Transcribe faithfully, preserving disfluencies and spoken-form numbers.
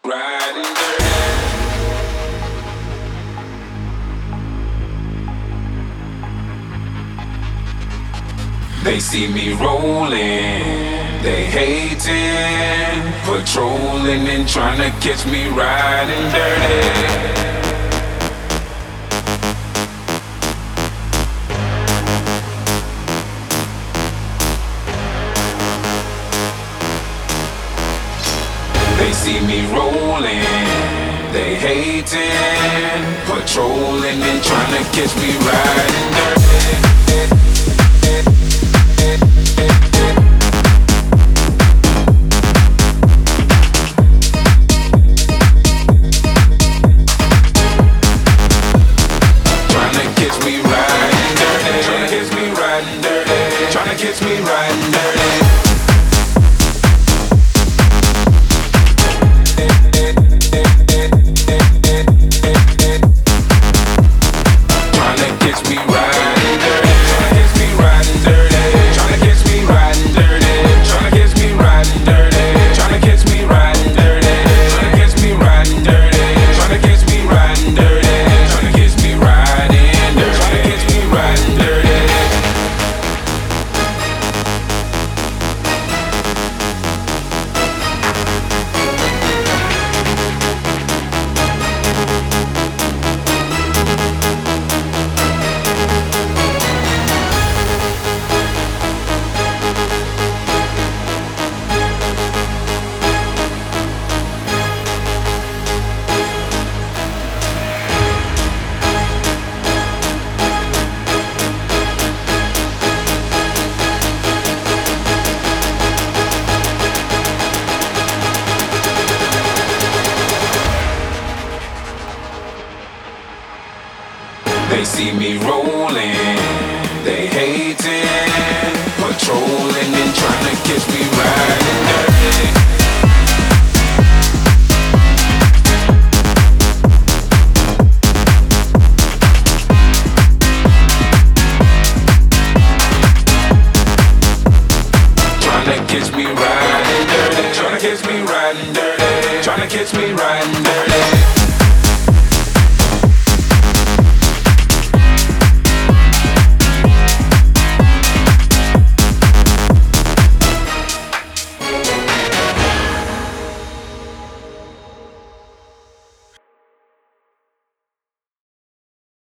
riding dirty. They see me rolling, they hating, patrolling and trying to catch me riding dirty. They see me rolling, they hating, patrolling and trying to catch me riding dirty. Catch me riding dirty. Tryna catch me riding dirty. Tryna catch me riding dirty. Tryna catch me riding dirty. Tryna catch me riding dirty. Tryna catch me riding dirty. Tryna catch me riding dirty. Tryna catch me riding dirty. Tryna catch me riding dirty. Tryna catch me riding dirty. They see me rolling, they hating, patrolling and trying to catch me riding dirty. Trying to catch me riding dirty. Trying to catch me riding dirty. Trying to catch me riding dirty.